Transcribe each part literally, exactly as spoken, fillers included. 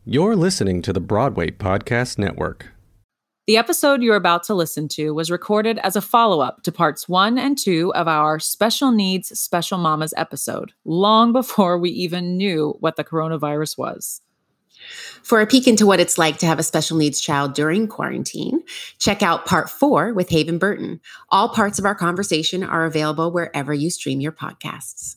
You're listening to the Broadway Podcast Network. The episode you're about to listen to was recorded as a follow-up to parts one and two of our Special Needs Special Mamas episode, long before we even knew what the coronavirus was. For a peek into what it's like to have a special needs child during quarantine, check out part four with Haven Burton. All parts of our conversation are available wherever you stream your podcasts.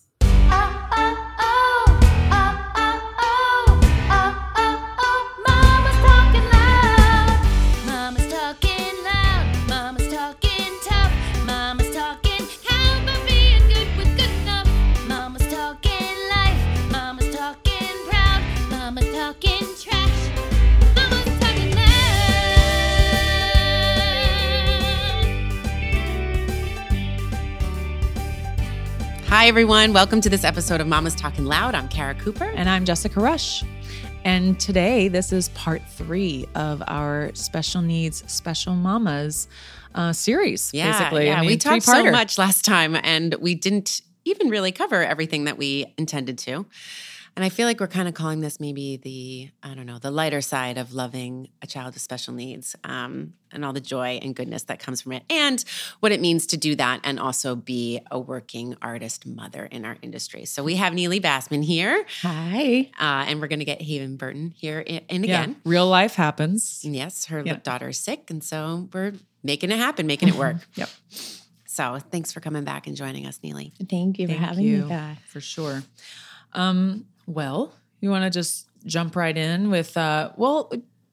Hi, everyone. Welcome to this episode of Mama's Talking Loud. I'm Kara Cooper. And I'm Jessica Rush. And today, this is part three of our Special Needs Special Mamas uh, series, yeah, basically. Yeah, I mean, we talked so much last time, and we didn't even really cover everything that we intended to. And I feel like we're kind of calling this maybe the, I don't know, the lighter side of loving a child with special needs, um, and all the joy and goodness that comes from it, and what it means to do that and also be a working artist mother in our industry. So we have Neely Bassman here. Hi. Uh, and we're going to get Haven Burton here in, in again. Yeah, real life happens. And yes, her yeah. daughter is sick, and so we're making it happen, making it work. Yep. So thanks for coming back and joining us, Neely. Thank you for Thank having you. me back. For sure. Um, well, you want to just jump right in with, uh, well...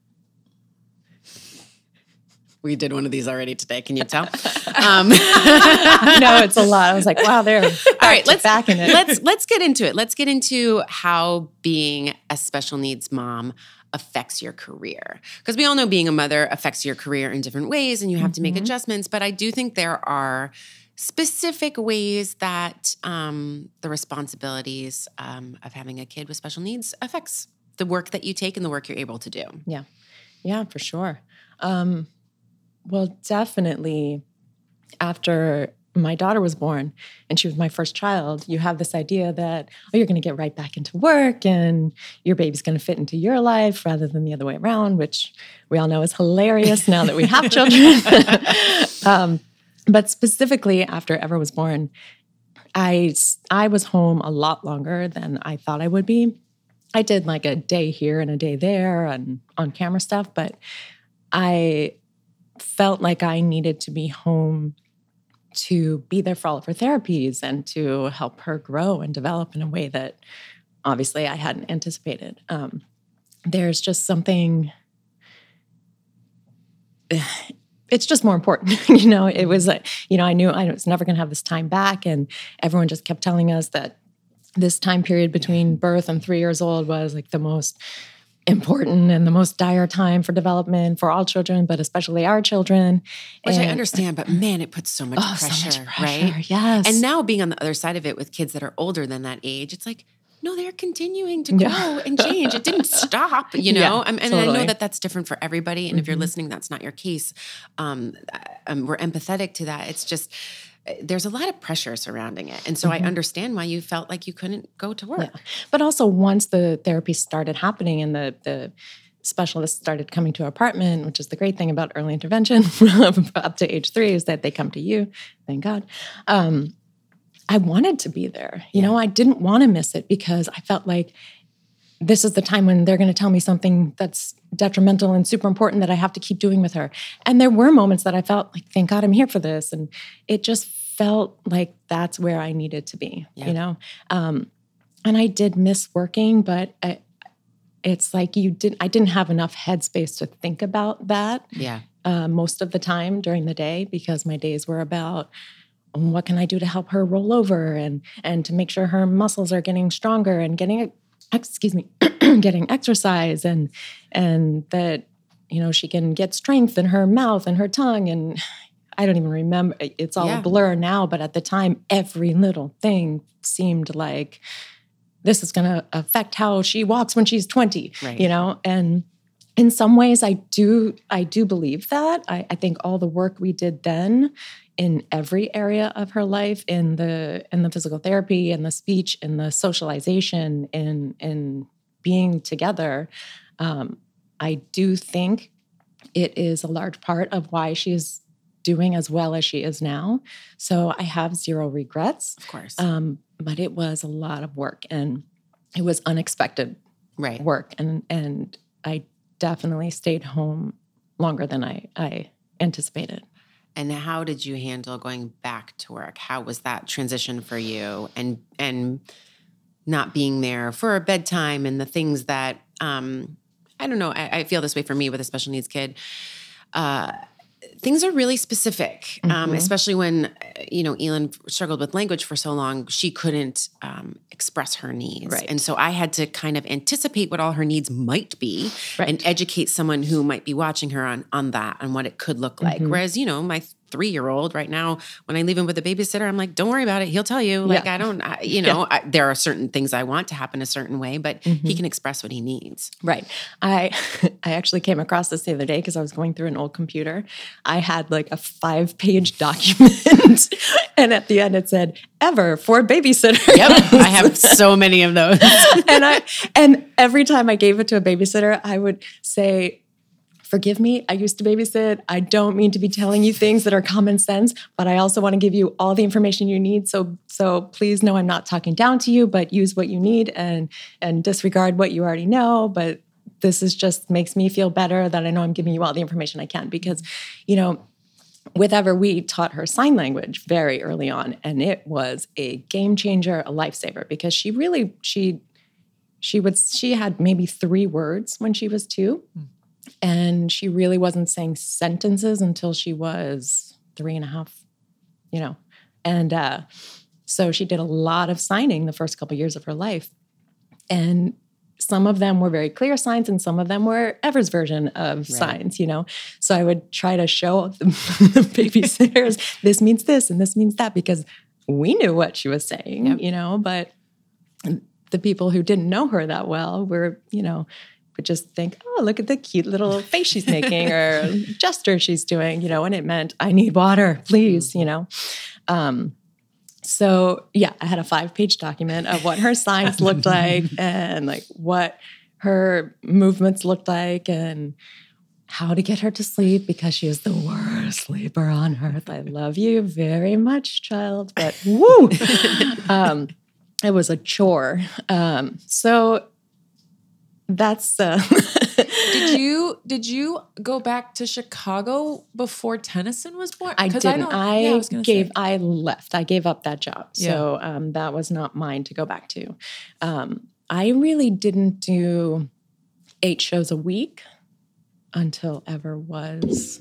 We did one of these already today. Can you tell? Um, I know it's a lot. I was like, wow, they're back, all right. Let's back in it. let's let's get into it. Let's get into how being a special needs mom affects your career, because we all know being a mother affects your career in different ways, and you have mm-hmm. to make adjustments. But I do think there are specific ways that um, the responsibilities um, of having a kid with special needs affects the work that you take and the work you're able to do. Yeah, yeah, for sure. Um, Well, definitely after my daughter was born and she was my first child, you have this idea that, oh, you're going to get right back into work and your baby's going to fit into your life rather than the other way around, which we all know is hilarious now that we have children. um, but specifically after Ever was born, I, I was home a lot longer than I thought I would be. I did like a day here and a day there and on camera stuff, but I felt like I needed to be home to be there for all of her therapies and to help her grow and develop in a way that obviously I hadn't anticipated. Um, there's just something, it's just more important. you know, it was, a, you know, I knew I was never going to have this time back, and everyone just kept telling us that this time period between birth and three years old was like the most important and the most dire time for development for all children, but especially our children. Which and, I understand, but man, it puts so much, oh, pressure, so much pressure, right? Yes. And now being on the other side of it with kids that are older than that age, it's like, no, they're continuing to grow yeah. and change. It didn't stop, you know? Yeah, um, and totally. I know that that's different for everybody. And mm-hmm. if you're listening, that's not your case. Um, um, we're empathetic to that. It's just, there's a lot of pressure surrounding it. And so mm-hmm. I understand why you felt like you couldn't go to work. Yeah. But also once the therapy started happening and the the specialists started coming to our apartment, which is the great thing about early intervention up to age three is that they come to you, thank God. Um, I wanted to be there. You yeah. know, I didn't want to miss it because I felt like this is the time when they're going to tell me something that's detrimental and super important that I have to keep doing with her. And there were moments that I felt like, thank God I'm here for this. And it just felt like that's where I needed to be, yeah. you know? Um, and I did miss working, but I, it's like you didn't, I didn't have enough headspace to think about that yeah. uh, most of the time during the day, because my days were about what can I do to help her roll over and, and to make sure her muscles are getting stronger and getting, excuse me, getting exercise and, and that, you know, she can get strength in her mouth and her tongue. And I don't even remember, it's all yeah. a blur now, but at the time, every little thing seemed like this is going to affect how she walks when she's twenty, right. you know? And in some ways I do, I do believe that. I, I think all the work we did then in every area of her life, in the, in the physical therapy, in the speech, in the socialization, in, in being together, Um, I do think it is a large part of why she's doing as well as she is now. So I have zero regrets. Of course. Um, but it was a lot of work, and it was unexpected right. work. And and I definitely stayed home longer than I, I anticipated. And how did you handle going back to work? How was that transition for you, and and not being there for a bedtime and the things that, um, I don't know, I, I feel this way for me with a special needs kid. Uh, things are really specific, um, Mm-hmm. especially when, you know, Elin struggled with language for so long, she couldn't um, express her needs. Right. And so I had to kind of anticipate what all her needs might be Right. and educate someone who might be watching her on, on that and what it could look like. Mm-hmm. Whereas, you know, my three-year-old right now, when I leave him with a babysitter, I'm like, don't worry about it. He'll tell you. Like, Yeah. I don't, I, you know, I, there are certain things I want to happen a certain way, but Mm-hmm. he can express what he needs. Right. I I actually came across this the other day because I was going through an old computer. I had like a five-page document, and at the end it said, "Ever for babysitter." Yep. I have so many of those. and I and every time I gave it to a babysitter, I would say, "Forgive me, I used to babysit. I don't mean to be telling you things that are common sense, but I also want to give you all the information you need. So, so please know I'm not talking down to you, but use what you need and and disregard what you already know. But this is just makes me feel better that I know I'm giving you all the information I can because, you know." With Ever, we taught her sign language very early on, and it was a game changer, a lifesaver, because she really she she would she had maybe three words when she was two. Mm. And she really wasn't saying sentences until she was three and a half, you know. And uh, so she did a lot of signing the first couple of years of her life. And some of them were very clear signs, and some of them were Ever's version of right. signs, you know. So I would try to show the, the babysitters, this means this and this means that, because we knew what she was saying, yep. you know. But the people who didn't know her that well were, you know, would just think, oh, look at the cute little face she's making or gesture she's doing, you know, and it meant, I need water, please, you know. Um, so, yeah, I had a five-page document of what her signs looked like and, like, what her movements looked like and how to get her to sleep because she is the worst sleeper on earth. I love you very much, child, but woo! um, it was a chore. Um, so... That's uh did you did you go back to Chicago before Tennyson was born? I didn't. I, I, yeah, I gave say. I left. I gave up that job. So yeah. um, that was not mine to go back to. Um, I really didn't do eight shows a week until Ever was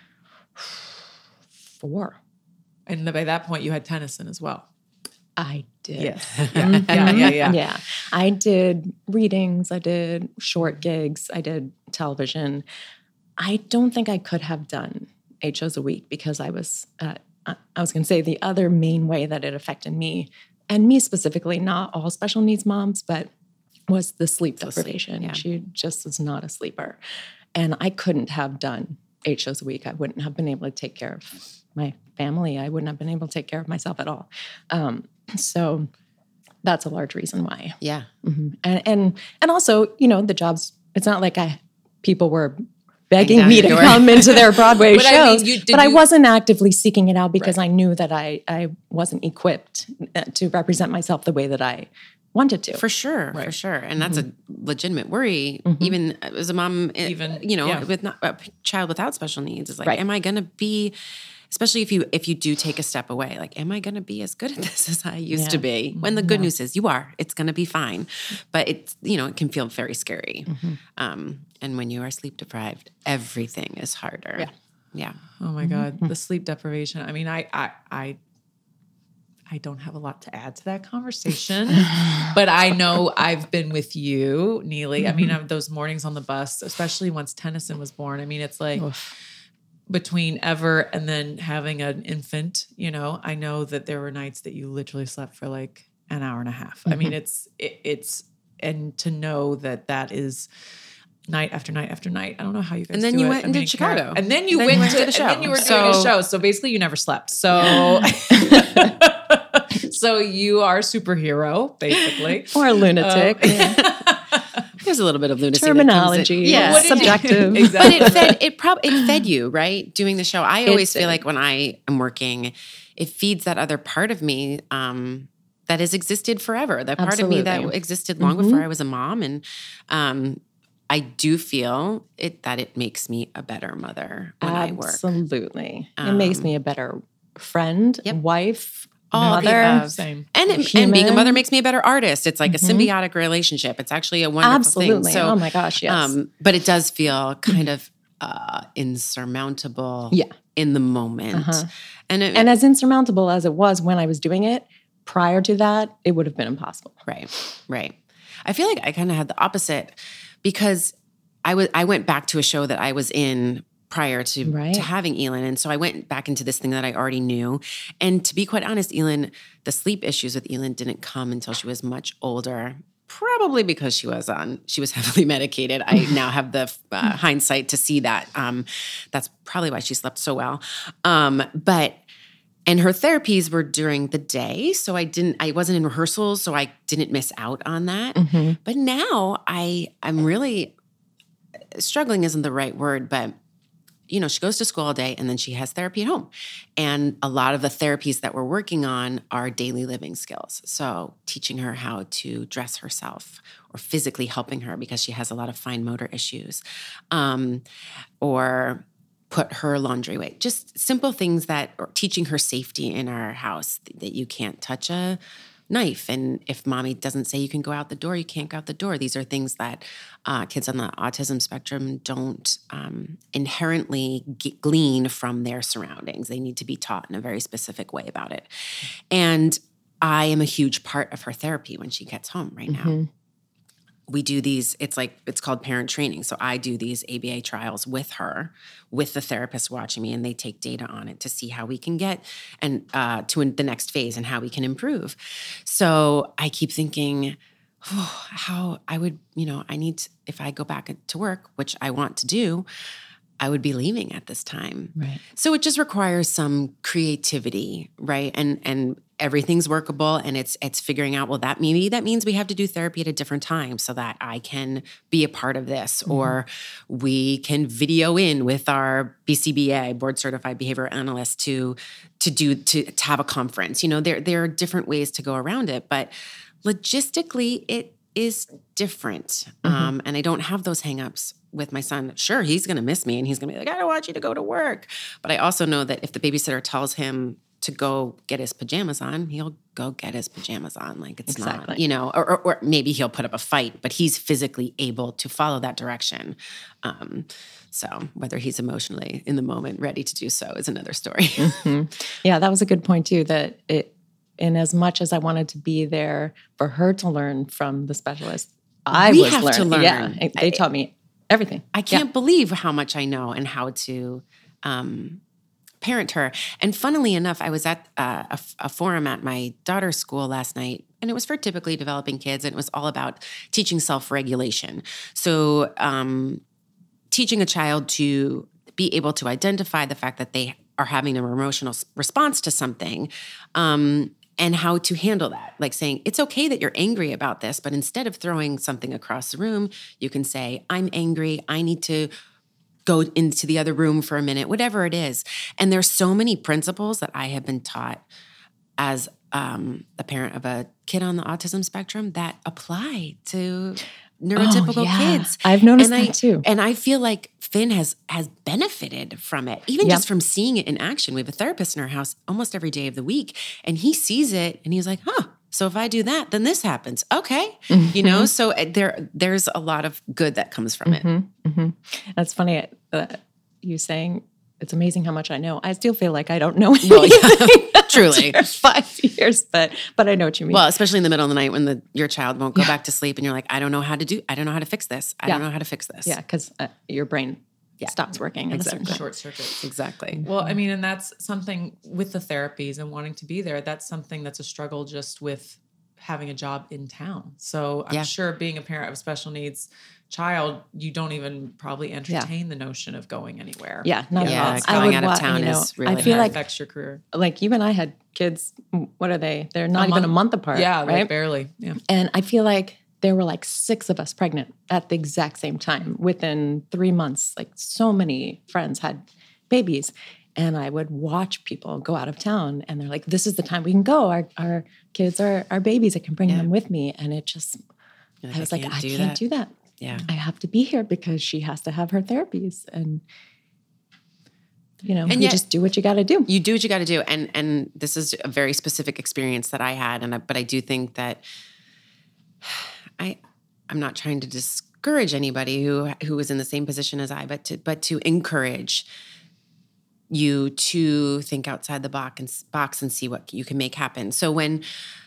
four. And by that point, you had Tennyson as well. I did. Yes. Yeah. yeah, yeah, yeah. Yeah. I did readings. I did short gigs. I did television. I don't think I could have done eight shows a week because I was, uh, I was going to say the other main way that it affected me, and me specifically, not all special needs moms, but was the sleep deprivation. Sleep, yeah. She just was not a sleeper. And I couldn't have done eight shows a week. I wouldn't have been able to take care of my family. I wouldn't have been able to take care of myself at all. Um, So that's a large reason why. Yeah. Mm-hmm. And, and and also, you know, the jobs, it's not like I people were begging me to door. come into their Broadway shows, I mean, you, but you, I wasn't actively seeking it out because right. I knew that I, I wasn't equipped to represent myself the way that I wanted to. For sure, right. for sure. And that's mm-hmm. a legitimate worry, mm-hmm. even as a mom, even, you know, yeah. with not, a child without special needs. Is like, right. am I going to be... Especially if you if you do take a step away, like, am I going to be as good at this as I used yeah. to be? When the good yeah. news is you are, it's going to be fine. But it's, you know, it can feel very scary. Mm-hmm. Um, and when you are sleep deprived, everything is harder. Yeah. Yeah. Oh my God, mm-hmm. the sleep deprivation. I mean, I I I I don't have a lot to add to that conversation, but I know I've been with you, Neely. Mm-hmm. I mean, I'm, those mornings on the bus, especially once Tennyson was born. I mean, it's like. Oof. Between Ever and then having an infant, you know, I know that there were nights that you literally slept for like an hour and a half. Mm-hmm. I mean, it's, it, it's, and to know that that is night after night after night. I don't know how you guys And then do you it. went I into mean, Chicago. And then you then went, went to, to the show. And then you were so, doing a show. So basically you never slept. So, so you are a superhero, basically. Or a lunatic. Uh, there's a little bit of lunacy. that Terminology, comes in. Yeah. What did you- subjective. Exactly. But it fed it probably it fed you, right? Doing the show. I always It feel did. like when I am working, it feeds that other part of me um, that has existed forever. That part of me that Absolutely. existed long Mhm. before I was a mom. And um, I do feel it that it makes me a better mother when I work. Absolutely. it makes Um, me a better friend, Yep. wife, All the mother. above. Same. And, it, and being a Human. mother makes me a better artist. It's like Mhm. a symbiotic relationship. It's actually a wonderful Absolutely. thing. So, oh my gosh, yes. um, but it does feel kind of uh, insurmountable Yeah. in the moment. Uh-huh. And, it, And as insurmountable as it was when I was doing it, prior to that, it would have been impossible. right, right. I feel like I kind of had the opposite because I was I went back to a show that I was in prior to, Right. to having Elin. And so I went back into this thing that I already knew. And to be quite honest, Elin, the sleep issues with Elin didn't come until she was much older. Probably because she was on, she was heavily medicated. I now have the uh, hindsight to see that. Um, that's probably why she slept so well. Um, but and her therapies were during the day, so I didn't. I wasn't in rehearsals, so I didn't miss out on that. Mhm. But now I, I'm really struggling. Isn't the right word, but you know, she goes to school all day and then she has therapy at home. And a lot of the therapies that we're working on are daily living skills. So teaching her how to dress herself or physically helping her because she has a lot of fine motor issues, um, or put her laundry away. Just simple things that, or teaching her safety in our house, that you can't touch a knife. And if mommy doesn't say you can go out the door, you can't go out the door. These are things that uh, kids on the autism spectrum don't um, inherently get, glean from their surroundings. They need to be taught in a very specific way about it. And I am a huge part of her therapy when she gets home right now. Mhm. We do these, it's like, it's called parent training. So I do these A B A trials with her, with the therapist watching me, and they take data on it to see how we can get and uh, to the next phase and how we can improve. So I keep thinking, oh, how I would, you know, I need to, if I go back to work, which I want to do, I would be leaving at this time. Right. So it just requires some creativity, right? And and everything's workable, and it's it's figuring out, well, that maybe that means we have to do therapy at a different time so that I can be a part of this, Mm-hmm. or we can video in with our B C B A, board certified behavior analyst, to to do to, to have a conference. You know, there there are different ways to go around it, but logistically, it is different. Mm-hmm. Um, and I don't have those hangups with my son. Sure, he's going to miss me and he's going to be like, I don't want you to go to work. But I also know that if the babysitter tells him to go get his pajamas on, he'll go get his pajamas on. Like it's not, Exactly. you know, or, or, or maybe he'll put up a fight, but he's physically able to follow that direction. Um, so whether he's emotionally in the moment ready to do so is another story. Mhm. Yeah, that was a good point too, that it, in as much as I wanted to be there for her to learn from the specialist, I We was have to learning. Yeah, learn. they taught me everything. I can't believe how much I know and how to um, parent her. And funnily enough, I was at uh, a, a forum at my daughter's school last night, and it was for typically developing kids, and it was all about teaching self-regulation. So um, teaching a child to be able to identify the fact that they are having an emotional s- response to something, um, and how to handle that. Like saying, it's okay that you're angry about this, but instead of throwing something across the room, you can say, I'm angry. I need to go into the other room for a minute, whatever it is. And there's so many principles that I have been taught as um, a parent of a kid on the autism spectrum that apply to neurotypical Oh, yeah. kids. I've noticed and that I, too. And I feel like Finn has has benefited from it, even Yep. just from seeing it in action. We have a therapist in our house almost every day of the week, and he sees it and he's like, huh, so if I do that, then this happens. Okay. You know, so uh, there there's a lot of good that comes from it. Mm-hmm. Mm-hmm. That's funny. Uh, you saying it's amazing how much I know. I still feel like I don't know anything. Well, yeah, truly. after five years, but but I know what you mean. Well, especially in the middle of the night when the your child won't go back to sleep and you're like, I don't know how to do, I don't know how to fix this. I Yeah. don't know how to fix this. yeah, because uh, your brain Yeah. stops working at Exactly. a certain point. Short circuits. Exactly. Well, I mean, and that's something with the therapies and wanting to be there. That's something that's a struggle just with having a job in town. So I'm Yeah. sure being a parent of a special needs child, you don't even probably entertain the notion of going anywhere. Yeah, not Yeah, at all. going I would out of wa- town you know, is really I feel hard. like affects your career. like you and I had kids. What are they? They're not A even a month- month apart. Yeah, right. like barely. Yeah. And I feel like there were like six of us pregnant at the exact same time. Within three months, like so many friends had babies. And I would watch people go out of town and they're like, this is the time we can go. Our our kids are our babies. I can bring Yeah. them with me. And it just, Like, I was I like, can't I do can't that. do that. Yeah. I have to be here because she has to have her therapies. And, you know, And you yet- just do what you got to do. You do what you got to do, and and this is a very specific experience that I had, and I, but I do think that I I'm not trying to discourage anybody who who was in the same position as I, but to but to encourage you to think outside the box and box and see what you can make happen. So when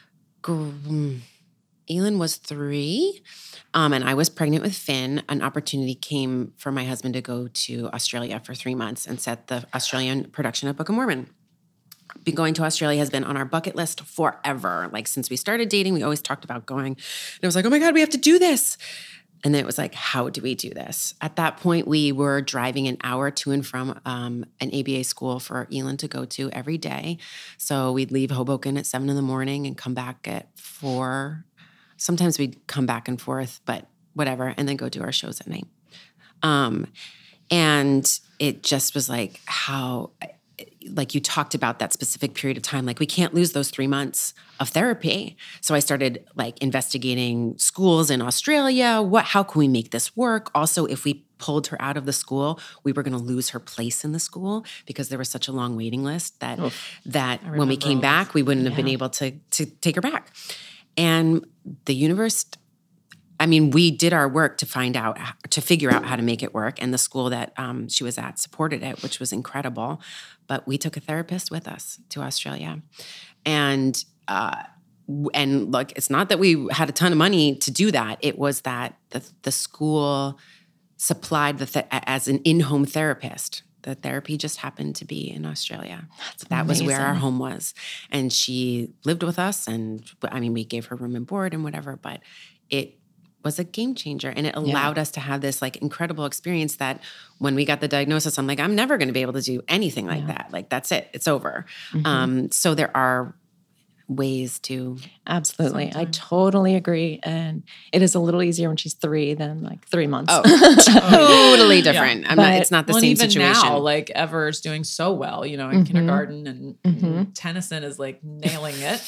Gr- Elin was three, um, and I was pregnant with Finn, an opportunity came for my husband to go to Australia for three months and set the Australian production of Book of Mormon. Be going to Australia has been on our bucket list forever. Like since we started dating, we always talked about going. And it was like, oh my God, we have to do this. And then it was like, how do we do this? At that point, we were driving an hour to and from um, an A B A school for Elin to go to every day. So we'd leave Hoboken at seven in the morning and come back at four. Sometimes we'd come back and forth, but whatever, and then go do our shows at night. Um, and it just was like how, like you talked about that specific period of time, like we can't lose those three months of therapy. So I started like investigating schools in Australia. What, how can we make this work? Also, if we pulled her out of the school, we were going to lose her place in the school because there was such a long waiting list that, Oof. that I when we remember came all back, this. we wouldn't have been Yeah. able to, to take her back. And the universe, I mean, we did our work to find out, to figure out how to make it work. And the school that um, she was at supported it, which was incredible. But we took a therapist with us to Australia. And, uh, and look, it's not that we had a ton of money to do that. It was that the, the school supplied the th- as an in-home therapist. The therapy just happened to be in Australia. That's That was where our amazing. home was. And she lived with us. And I mean, we gave her room and board and whatever, but it was a game changer. And it allowed us to have this like incredible experience that when we got the diagnosis, I'm like, I'm never going to be able to do anything like Yeah. that. Like, that's it. It's over. Mhm. Um, so there are ways to, Absolutely. I Sometime. totally agree. And it is a little easier when she's three than like three months. oh, totally different. I'm not, But- it's not the Well, and same even situation. now, like Ever's doing so well, you know, in Mhm. kindergarten, and, Mhm. and Tennyson is like nailing it.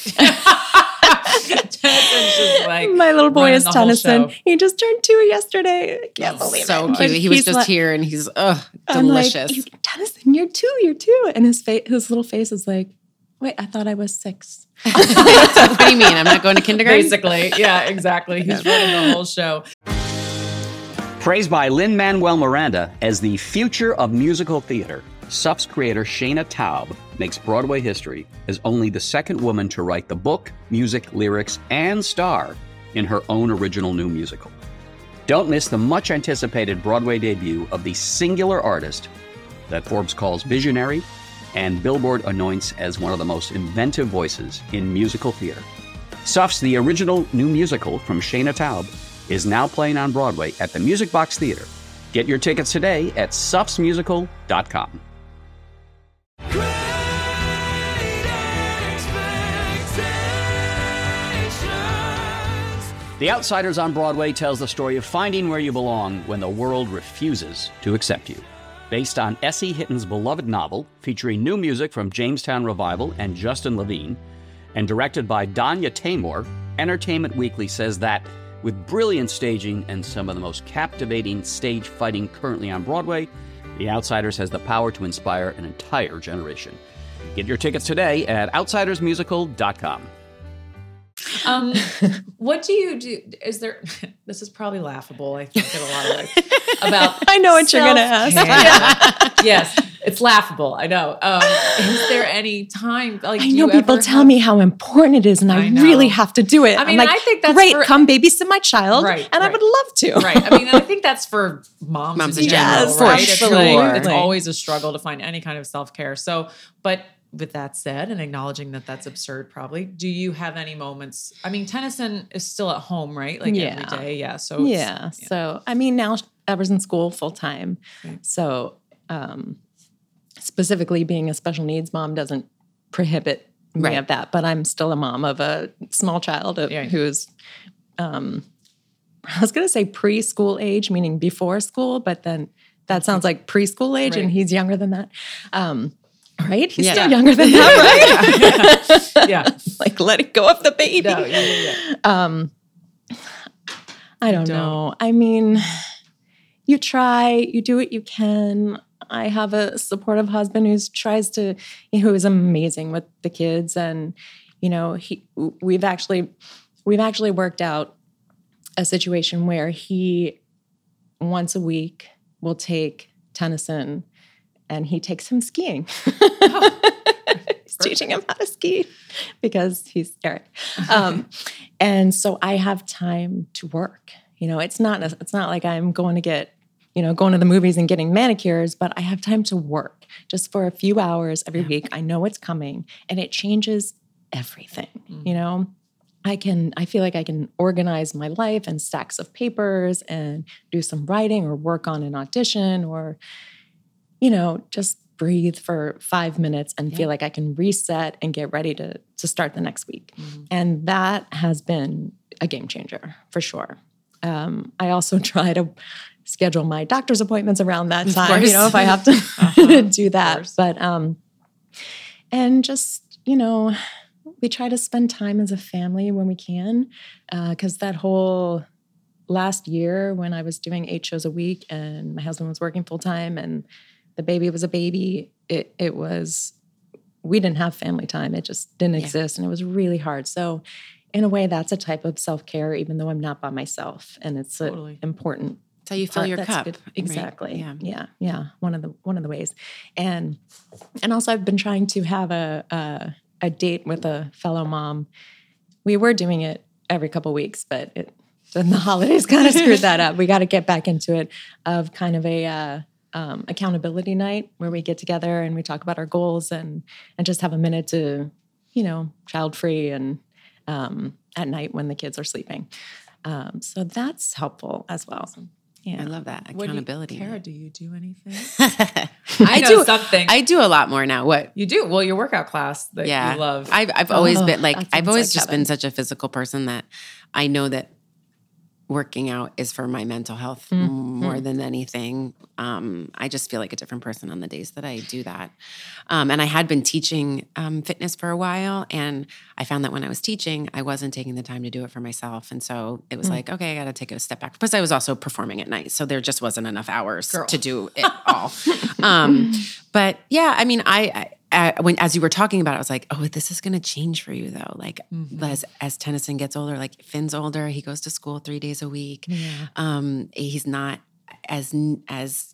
Tennyson's just like My little boy running is the whole Tennyson. show. He just turned two yesterday. I can't Oh, believe so it. But cute. He was he's just like- here and he's, ugh, I'm delicious. like, "You- Tennyson, you're two, you're two. And his face, his little face is like, wait, I thought I was six. What do you mean? I'm not going to kindergarten? Basically, yeah, exactly. He's running the whole show. Praised by Lin-Manuel Miranda as the future of musical theater, S U F's creator Shayna Taub makes Broadway history as only the second woman to write the book, music, lyrics, and star in her own original new musical. Don't miss the much-anticipated Broadway debut of the singular artist that Forbes calls visionary and Billboard anoints as one of the most inventive voices in musical theater. S U F's The Original New Musical from Shayna Taub is now playing on Broadway at the Music Box Theater. Get your tickets today at sufs musical dot com. The Outsiders on Broadway tells the story of finding where you belong when the world refuses to accept you. Based on Essie Hitton's beloved novel, featuring new music from Jamestown Revival and Justin Levine, and directed by Danya Taymor, Entertainment Weekly says that with brilliant staging and some of the most captivating stage fighting currently on Broadway, The Outsiders has the power to inspire an entire generation. Get your tickets today at outsiders musical dot com. Um, what do you do? Is there? This is probably laughable. I think in a lot of ways about. I know what you're gonna ask. self-care. Yes, it's laughable. I know. Um, is there any time? Like, I do know you people ever tell have- me how important it is, and I, I know. really have to do it. I mean, I'm like, I think that's great. for- Come babysit my child, Right, and I right. would love to. Right. I mean, I think that's for moms, Moms in in general, general, for right? It's, sure. like, it's Right. always a struggle to find any kind of self-care. So, but with that said, and acknowledging that that's absurd, probably, do you have any moments? I mean, Tennyson is still at home, right? Like Yeah. every day. Yeah. So, it's- Yeah. So, I mean, now Ever's in school full time. Okay. So, um, specifically being a special needs mom doesn't prohibit me Right. of that, but I'm still a mom of a small child of, Yeah. who's um, I was going to say preschool age, meaning before school, but then that sounds like preschool age, Right. and he's younger than that. Um, right? He's Yeah. still younger than that, right? Yeah. Like letting go of the baby. No, yeah, yeah, yeah. Um, I don't, Don't. know. I mean, you try, you do what you can. I have a supportive husband who tries to, who is amazing with the kids, and you know, he we've actually we've actually worked out a situation where he once a week will take Tennyson, and he takes him skiing. He's teaching him how to ski because he's Eric. Um, and so I have time to work. You know, it's not it's not like I'm going to get, you know, going to the movies and getting manicures, but I have time to work just for a few hours every week. I know it's coming, and it changes everything. Mm. You know, I can, I feel like I can organize my life and stacks of papers and do some writing or work on an audition, or, you know, just breathe for five minutes and yeah. feel like I can reset and get ready to, to start the next week. Mm-hmm. And that has been a game changer for sure. Um, I also try to schedule my doctor's appointments around that Of time, course. you know, if I have to uh-huh. do that. But, um, and just, you know, we try to spend time as a family when we can, because uh, that whole last year when I was doing eight shows a week and my husband was working full time and the baby was a baby, it it was, we didn't have family time. It just didn't yeah. exist, and it was really hard. So in a way, that's a type of self-care, even though I'm not by myself, and it's totally. an important That's how you fill part. your That's cup. good. Exactly. Right? Yeah. yeah, yeah. One of the one of the ways, and and also I've been trying to have a a, a date with a fellow mom. We were doing it every couple weeks, but it, then the holidays kind of screwed that up. We got to get back into it, of kind of a uh, um, accountability night where we get together and we talk about our goals and and just have a minute to, you know, child free and um, at night when the kids are sleeping. Um, so that's helpful as well. Awesome. Yeah, I love that accountability. You, Kara, do you do anything? I, I know do something. I do a lot more now. What you do? Well, your workout class that yeah. you love. I've I've always oh, been like I've always like just heaven. been such a physical person that I know that working out is for my mental health mm-hmm. more than anything. Um, I just feel like a different person on the days that I do that. Um, and I had been teaching um, fitness for a while, and I found that when I was teaching, I wasn't taking the time to do it for myself. And so it was mm. like, okay, I got to take a step back. Plus I was also performing at night, so there just wasn't enough hours Girl. to do it all. um, but yeah, I mean, I, I Uh, when as you were talking about it, I was like, oh, this is going to change for you though. Like mm-hmm. as as Tennyson gets older, like Finn's older, he goes to school three days a week. Yeah. Um, he's not as as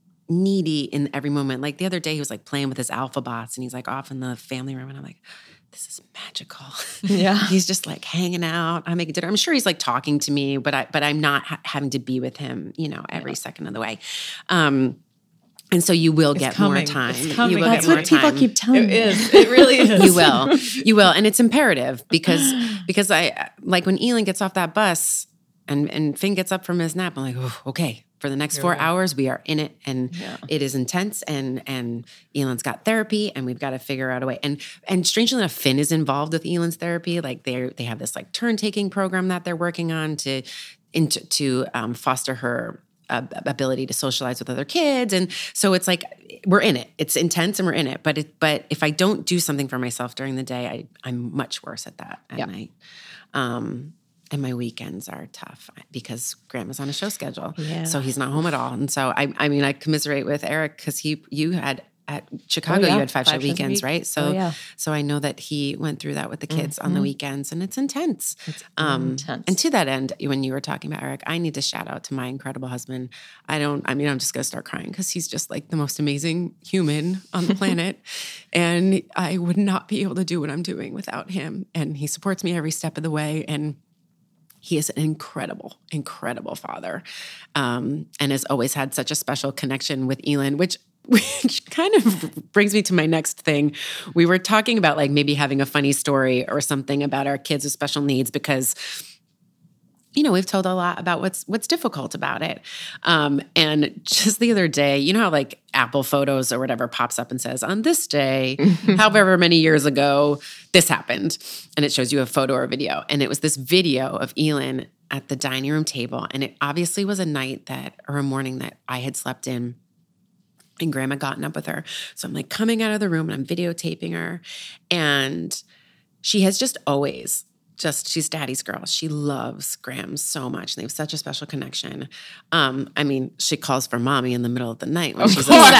needy in every moment. Like the other day, he was like playing with his alpha bots, and he's like off in the family room, and I'm like, this is magical. Yeah, he's just like hanging out. I'm making dinner. I'm sure he's like talking to me, but I but I'm not ha- having to be with him, you know, every yeah. second of the way. Um, And so you will it's get coming. more time. It's coming. You will That's get more what people time. keep telling it me. It is. It really is. You will. You will. And it's imperative because because I like when Elin gets off that bus and, and Finn gets up from his nap, I'm like, oh, okay, for the next Here four hours, we are in it. And yeah. it is intense. And and Elin's got therapy, and we've got to figure out a way. And and strangely enough, Finn is involved with Elin's therapy. Like they they have this like turn taking program that they're working on to into to um, foster her Uh, ability to socialize with other kids. And so it's like, we're in it. It's intense and we're in it. But it, but if I don't do something for myself during the day, I, I'm much worse at that at yeah. night. Um, and my weekends are tough because Grandma's on a show schedule. Yeah. So he's not home at all. And so, I, I mean, I commiserate with Eric because he, you had at Chicago, oh, yeah. you had five, five show weekends, week. right? So, oh, yeah. so I know that he went through that with the kids mm-hmm. on the weekends, and it's intense. It's um, intense. And to that end, when you were talking about Eric, I need to shout out to my incredible husband. I don't, I mean, I'm just going to start crying because he's just like the most amazing human on the planet. And I would not be able to do what I'm doing without him. And he supports me every step of the way. And he is an incredible, incredible father, um, and has always had such a special connection with Elin, which Which kind of brings me to my next thing. We were talking about like maybe having a funny story or something about our kids with special needs because, you know, we've told a lot about what's what's difficult about it. Um, and just the other day, you know how like Apple Photos or whatever pops up and says, on this day, however many years ago, this happened. And it shows you a photo or a video. And it was this video of Elin at the dining room table, and it obviously was a night that, or a morning that I had slept in, and Graham had gotten up with her. So I'm like coming out of the room and I'm videotaping her, and she has just always just, she's daddy's girl. She loves Graham so much. They have such a special connection. Um, I mean, she calls for mommy in the middle of the night when Of she's course.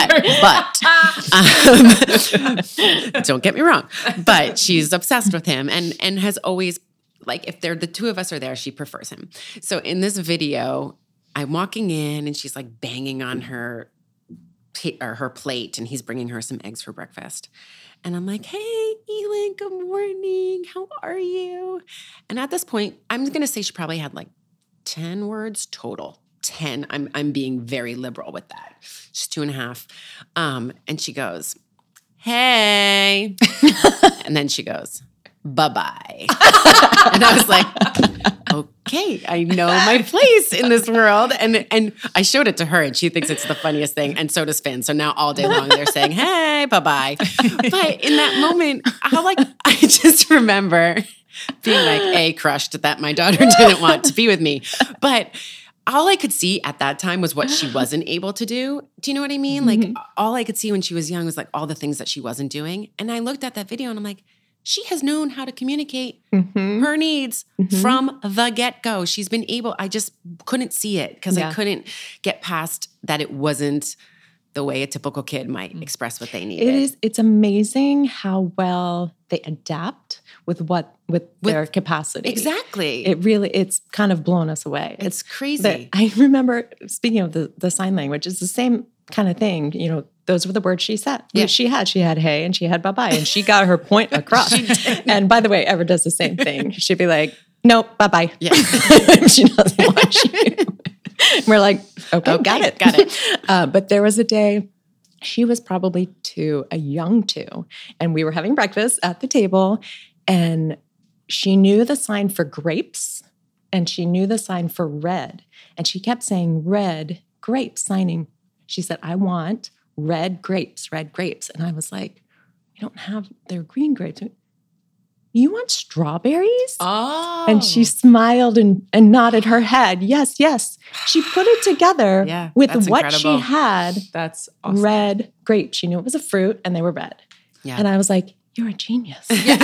upset, but um, don't get me wrong, but she's obsessed with him and, and has always, like, if they're the two of us are there, she prefers him. So in this video, I'm walking in and she's like banging on her or her plate, and he's bringing her some eggs for breakfast. And I'm like, hey, Elin, good morning. How are you? And at this point, I'm going to say she probably had like ten words total. ten. I'm I'm being very liberal with that. She's two and a half. Um, and she goes, hey. And then she goes, bye-bye. And I was like, okay, I know my place in this world. And and I showed it to her, and she thinks it's the funniest thing. And so does Finn. So now all day long they're saying, hey, bye-bye. But in that moment, I like I just remember being like, A, crushed that my daughter didn't want to be with me. But all I could see at that time was what she wasn't able to do. Do you know what I mean? Like, mm-hmm. all I could see when she was young was like all the things that she wasn't doing. And I looked at that video and I'm like, she has known how to communicate mm-hmm. her needs mm-hmm. from the get-go. She's been able, I just couldn't see it because yeah. I couldn't get past that it wasn't the way a typical kid might express what they needed. It is, it's amazing how well they adapt with what, with, with their capacity. Exactly. It really, it's kind of blown us away. It's, it's crazy. The, I remember, speaking of the, the sign language, it's the same kind of thing, you know, those were the words she said. Yeah. She had. She had hey and she had bye-bye. And she got her point across. And by the way, Ever does the same thing. She'd be like, nope, bye-bye. Yeah. She doesn't want you. And we're like, okay, okay, got it. Got it. Uh, but there was a day, she was probably two, a young two. And we were having breakfast at the table. And she knew the sign for grapes. And she knew the sign for red. And she kept saying red, grapes, signing. She said, I want red grapes, red grapes. And I was like, you don't have, they're green grapes. You want strawberries? Oh. And she smiled and, and nodded her head. Yes, yes. She put it together yeah, with what incredible. she had. That's awesome. Red grapes. She knew it was a fruit and they were red. Yeah. And I was like, you're a genius. Yeah.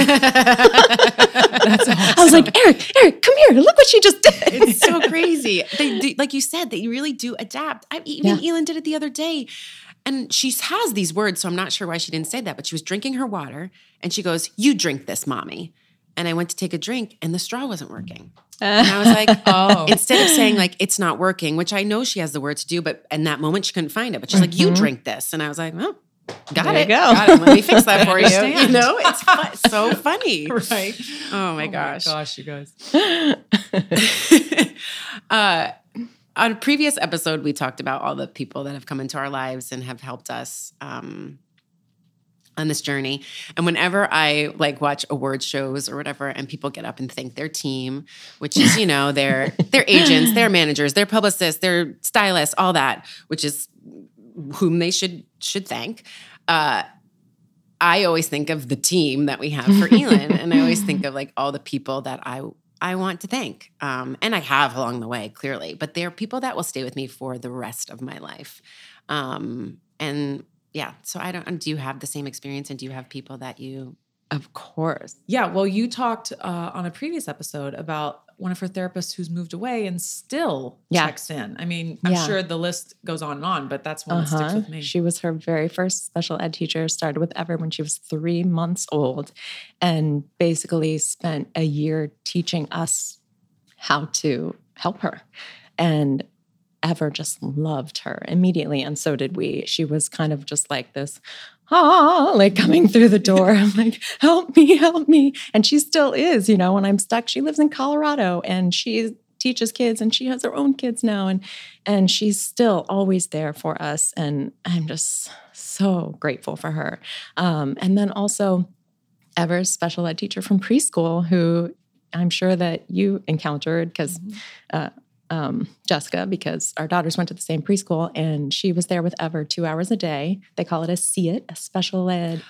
That's awesome. I was like, Eric, Eric, come here. Look what she just did. It's so crazy. They do, like you said, they really do adapt. I, even yeah. Elin did it the other day. And she has these words, so I'm not sure why she didn't say that, but she was drinking her water, and she goes, you drink this, mommy. And I went to take a drink, and the straw wasn't working. And I was like, oh. Instead of saying, like, it's not working, which I know she has the word to do, but in that moment, she couldn't find it. But she's mm-hmm. like, you drink this. And I was like, oh, got there it. You go. Got it. Let me fix that for you. You know, it's fun, so funny. Right. Oh, my oh gosh. Oh, my gosh, you guys. uh, On a previous episode, we talked about all the people that have come into our lives and have helped us um, on this journey. And whenever I like watch award shows or whatever, and people get up and thank their team, which is, you know, their their agents, their managers, their publicists, their stylists, all that, which is whom they should should thank. Uh, I always think of the team that we have for Elin, and I always think of like all the people that I. I want to thank. Um, and I have along the way, clearly. But they're people that will stay with me for the rest of my life. Um, and yeah, so I don't, do you have the same experience, and do you have people that you... Of course. Yeah, well, you talked uh, on a previous episode about one of her therapists who's moved away and still yeah. checks in. I mean, I'm yeah. sure the list goes on and on, but that's one uh-huh. that sticks with me. She was her very first special ed teacher, started with Ever when she was three months old, and basically spent a year teaching us how to help her. And Ever just loved her immediately, and so did we. She was kind of just like this, ah, like coming through the door. I'm like, help me, help me. And she still is, you know, when I'm stuck. She lives in Colorado, and she teaches kids, and she has her own kids now. And, and she's still always there for us. And I'm just so grateful for her. Um, and then also Ever's special ed teacher from preschool, who I'm sure that you encountered because mm-hmm. uh, Um, Jessica, because our daughters went to the same preschool, and she was there with Ever two hours a day. They call it a S E I T, a special ed. And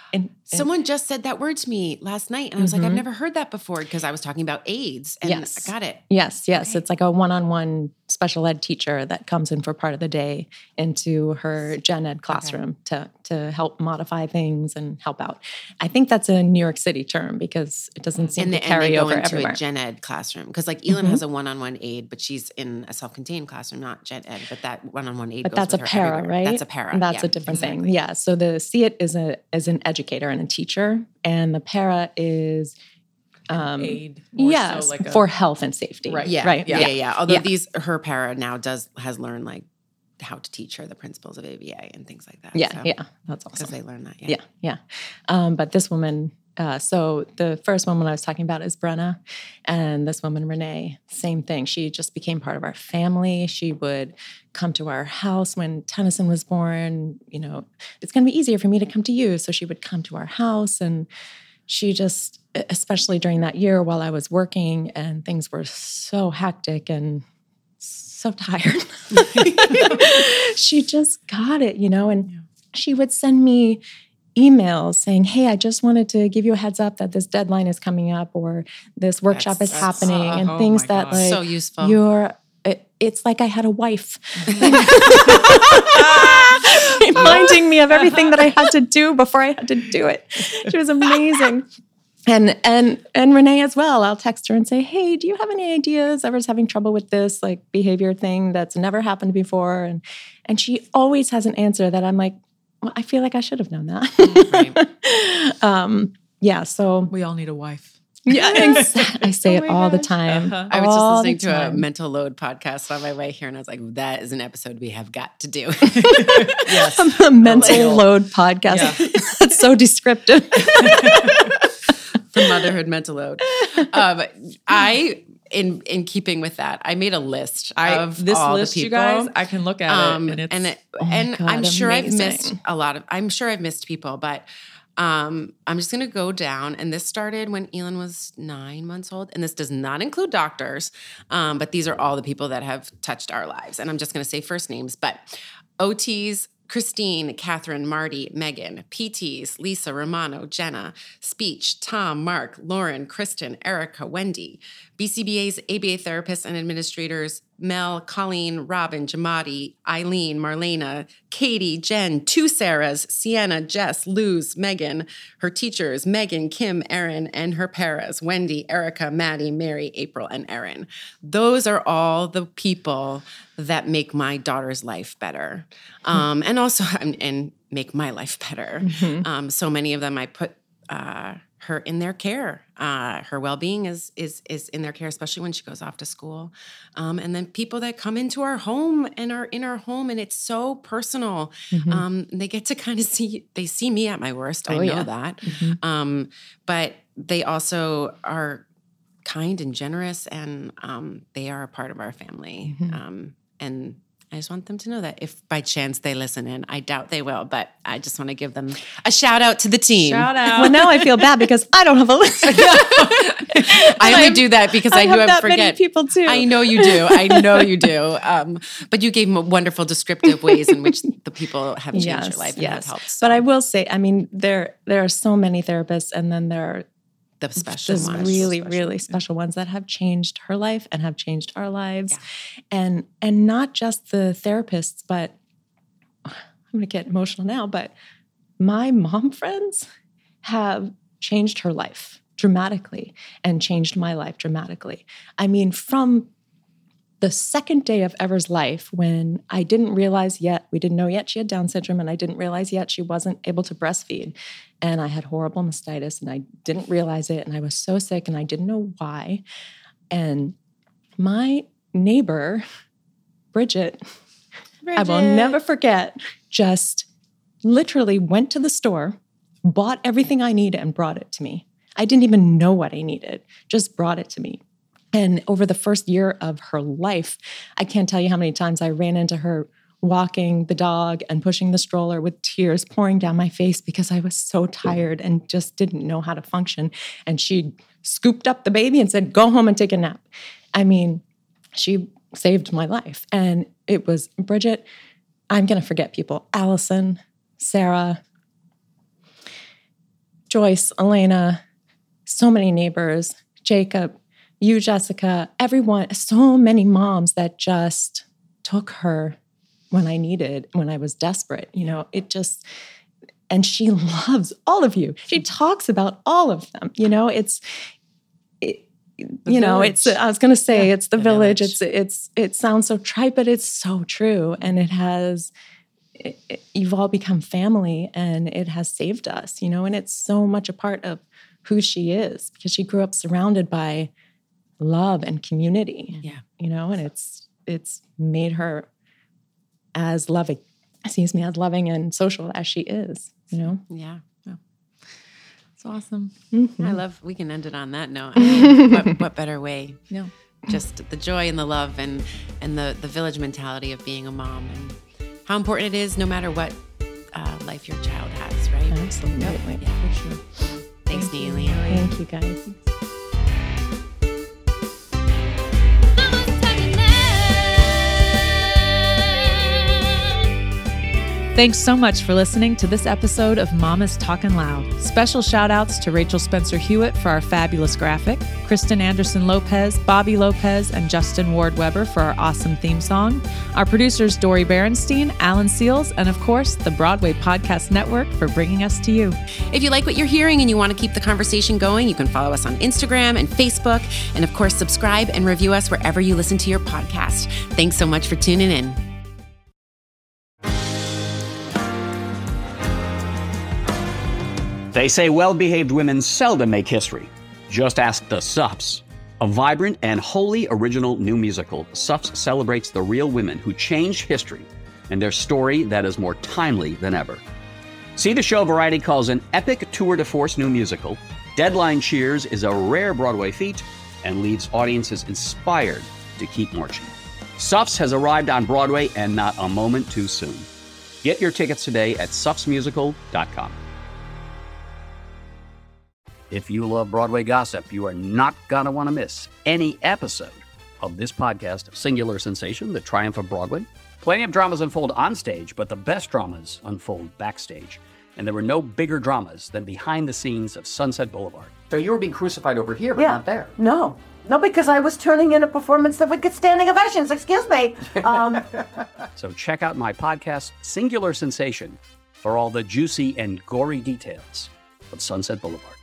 Someone just said that word to me last night, and I was Mm-hmm. like, I've never heard that before because I was talking about AIDS, and Yes. I got it. Yes, yes. Okay. It's like a one-on-one special ed teacher that comes in for part of the day into her gen ed classroom to to help modify things and help out. I think that's a New York City term because it doesn't seem And they, to and carry they go over into everywhere. a gen ed classroom because, like, Elin Mhm. has a one-on-one aide, but she's in a self-contained classroom, not gen ed. But that one-on-one aide, But goes that's a with her para, everywhere. right? That's a para. That's Yeah, a different exactly. thing. Yeah. So the C I T is a is an educator and a teacher, and the para is um, Aid. More yes, so like a, for health and safety. Right. Yeah, Right. yeah, yeah, yeah. Although Yeah. these, her para now does has learned like how to teach her the principles of A B A and things like that. Yeah. so, Yeah. That's because awesome. they learn that. Yeah. Yeah, yeah. Um, but this woman, uh, so the first woman I was talking about is Brenna, and this woman, Renee, same thing. She just became part of our family. She would come to our house when Tennyson was born. You know, it's going to be easier for me to come to you. So she would come to our house, and she just, especially during that year while I was working and things were so hectic and so tired, she just got it, you know, and she would send me emails saying, hey, I just wanted to give you a heads up that this deadline is coming up or this workshop That's- is that's- happening and oh things my that God. like So useful. you're, it, it's like I had a wife reminding me of everything that I had to do before I had to do it. She was amazing. And and and Renee as well. I'll text her and say, hey, do you have any ideas? I was having trouble with this like behavior thing that's never happened before. And and she always has an answer that I'm like, well, I feel like I should have known that. um, yeah, so We all need a wife. yeah, exa- I say Oh it my all the gosh. time. Uh-huh. I was all just the listening to a time. mental load podcast on my way here, and I was like, that is an episode we have got to do. Yes. A mental Real. load podcast. Yeah. That's so descriptive. The motherhood mental load. Um, I, in in keeping with that, I made a list I, of this all list, the you people. guys, I can look at um, it and it's and it, Oh my and God, I'm sure I've missed amazing. a lot of. I'm sure I've missed people, but um, I'm just gonna go down. And this started when Elin was nine months old, and this does not include doctors, um, but these are all the people that have touched our lives. And I'm just gonna say first names, but O Ts. Christine, Catherine, Marty, Megan, P Ts, Lisa, Romano, Jenna, Speech, Tom, Mark, Lauren, Kristen, Erica, Wendy, B C B A's A B A therapists and administrators, Mel, Colleen, Robin, Jamadi, Eileen, Marlena, Katie, Jen, two Sarahs, Sienna, Jess, Luz, Megan, her teachers, Megan, Kim, Erin, and her paras, Wendy, Erica, Maddie, Mary, April, and Erin. Those are all the people that make my daughter's life better. Um, and also, and, and make my life better. Mm-hmm. Um, so many of them I put uh, her in their care. Uh, her well-being is is is in their care, especially when she goes off to school. Um, and then people that come into our home and are in our home, and it's so personal. Mhm. Um, they get to kind of see they see me at my worst. I Oh, know yeah. that, Mhm. um, but they also are kind and generous, and um, they are a part of our family. Mhm. Um, and I just want them to know that if by chance they listen in, I doubt they will, but I just want to give them a shout out to the team. shout out. Well, now I feel bad because I don't have a list. I only do that because I, I knew have I'd that forget. many people too. I know you do. I know you do. Um, but you gave them wonderful descriptive ways in which the people have changed yes, your life and yes. have helped. But I will say, I mean, there there are so many therapists, and then there are the special There's ones. really, Special really ones, yeah. special ones that have changed her life and have changed our lives. And and not just the therapists, but I'm gonna get emotional now, but my mom friends have changed her life dramatically and changed my life dramatically. I mean, from the second day of Ever's life, when I didn't realize yet, we didn't know yet she had Down syndrome, and I didn't realize yet she wasn't able to breastfeed. And I had horrible mastitis, and I didn't realize it, and I was so sick, and I didn't know why. And my neighbor, Bridget, I will never forget, just literally went to the store, bought everything I needed, and brought it to me. I didn't even know what I needed, just brought it to me. And over the first year of her life, I can't tell you how many times I ran into her walking the dog and pushing the stroller with tears pouring down my face because I was so tired and just didn't know how to function. And she scooped up the baby and said, go home and take a nap. I mean, she saved my life. And it was Bridget, I'm going to forget people, Allison, Sarah, Joyce, Elena, so many neighbors, Jacob, you, Jessica, everyone, so many moms that just took her when I needed, when I was desperate. You know, it just, and she loves all of you. She talks about all of them. You know, it's, it, you know, village. it's, I was going to say, Yeah, it's the, the village. village. It's, it's, it sounds so trite, but it's so true. And it has, it, it, you've all become family, and it has saved us, you know, and it's so much a part of who she is, because she grew up surrounded by love and community. Yeah. You know, and it's, it's made her as loving, excuse me, as loving and social as she is, you know? Yeah. Yeah. It's awesome. Mm-hmm. I love, we can end it on that note. I mean, what, what better way? Yeah. Just the joy and the love and, and the, the village mentality of being a mom, and how important it is no matter what uh, life your child has, right? Absolutely. Yep. Yeah, for sure. Thanks, Neely. Thank you, guys. Thanks so much for listening to this episode of Mama's Talkin' Loud. Special shout outs to Rachel Spencer Hewitt for our fabulous graphic, Kristen Anderson Lopez, Bobby Lopez, and Justin Ward Weber for our awesome theme song, our producers Dori Berenstein, Alan Seals, and of course, the Broadway Podcast Network for bringing us to you. If you like what you're hearing and you want to keep the conversation going, you can follow us on Instagram and Facebook. And of course, subscribe and review us wherever you listen to your podcast. Thanks so much for tuning in. They say well-behaved women seldom make history. Just ask the Suffs. A vibrant and wholly original new musical, Suffs celebrates the real women who changed history and their story that is more timely than ever. See the show Variety calls an epic tour de force new musical. Deadline cheers is a rare Broadway feat and leaves audiences inspired to keep marching. Suffs has arrived on Broadway, and not a moment too soon. Get your tickets today at suffs musical dot com. If you love Broadway gossip, you are not going to want to miss any episode of this podcast, Singular Sensation, The Triumph of Broadway. Plenty of dramas unfold on stage, but the best dramas unfold backstage. And there were no bigger dramas than behind the scenes of Sunset Boulevard. So you were being crucified over here, but Yeah. not there. No. No, because I was turning in a performance that would get standing ovations. Excuse me. Um, So check out my podcast, Singular Sensation, for all the juicy and gory details of Sunset Boulevard.